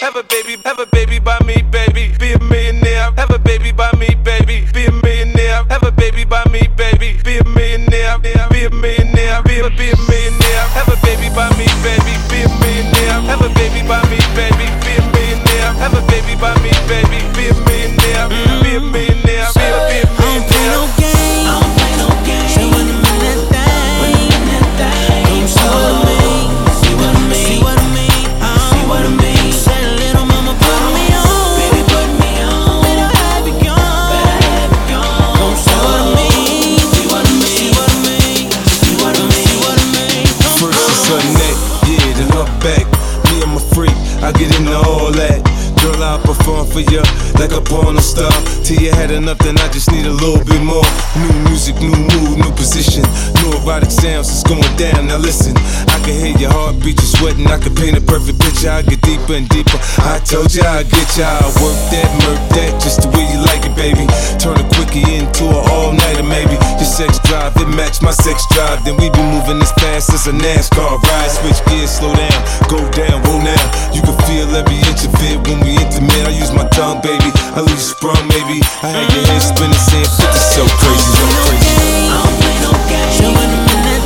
Have a baby by me, baby. Be a millionaire. Have a baby by me, baby. Be a millionaire. Have a baby by me, baby. Be a millionaire. Be a millionaire. Be a millionaire. Have a baby by me, baby. Be a millionaire. Have a baby by me, baby. Be a millionaire. Have a baby by me, baby. Be a millionaire. Be a millionaire. Be a millionaire. I don't play no games. I don't play no games. Say when I'm in that thing. Come see what I mean. See what I mean. See what I mean. See what I mean. Say little mama put me on. Baby put me on. Better have it gone. Better have it gone. Come see what I mean. See what I mean. See what I mean. See what I mean. See what I mean. First it's her neck, yeah, then her back. Me, I'm a freak, I get into all that. Girl, I perform for you like a porn star. Till you had enough, then I just need a little bit more. New music, new mood, new position. New erotic sounds, it's going down. Now listen, I can hear your heartbeat, you're sweating. I can paint a perfect picture, I get deeper and deeper. I told you I'd get you, I work that, murk that, just the way you like it, baby. Turn a quickie into an all-nighter, maybe. Your sex drive, it match my sex drive. Then we be moving as fast as a NASCAR ride. Switch gears, slow down, go down, whoa now. You can feel every inch of it when we intimate. I use my tongue, baby. I leave you sprung, maybe. I had your head spinning, saying 50 so crazy, so crazy. I don't play no games. Say when I'm in that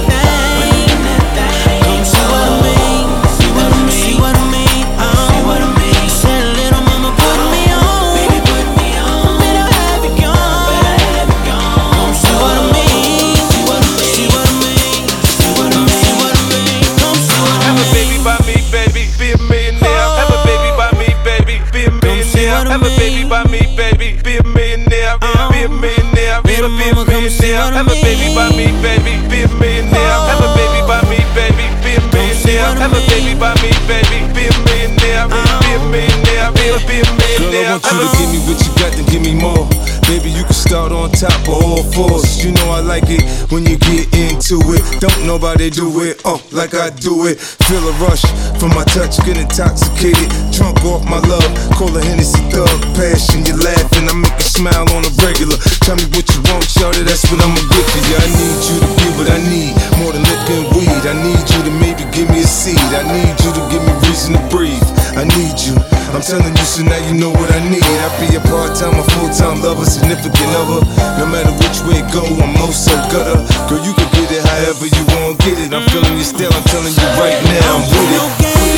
thing. Come see what I mean. See what I mean. See what I mean. See what I mean. Say little mama put me on. Baby put me on. Better have it gone. Better have it gone. Come see what I mean. See what I mean. See what I mean. See what I mean. See what I mean. Come see what I mean. Have a baby by me, baby. Be a millionaire. Have a baby by me, baby. Be a millionaire. Have a baby by me, baby. Be a millionaire. Be a millionaire. Be a millionaire. Have a baby by me, baby. Be a millionaire. Have a baby by me, baby. Be a millionaire. Have a baby by me, baby. Be a millionaire. Be a millionaire. Be a millionaire. Girl, I want you to give me what you got, then give me more. Baby, you can start on top of all fours. You know I like it when you get into it. Don't nobody do it, like I do it. Feel a rush from my touch, get intoxicated. Drunk off my love, call a Hennessy thug. Passion, you laughing, I make you smile on a regular. Tell me what you want, shawty, that's what I'ma get for you. I need you to give what I need, more than liquor and weed. I need you to maybe give me a seed. I need you to give me reason to breathe. I need you, I'm telling you, so now you know what I need. I be a part-time or full-time lover, significant other. No matter which way it go, I'm most so gutter. Girl, you can get it however you want, get it. I'm feeling you still, I'm telling you right now, I'm with it.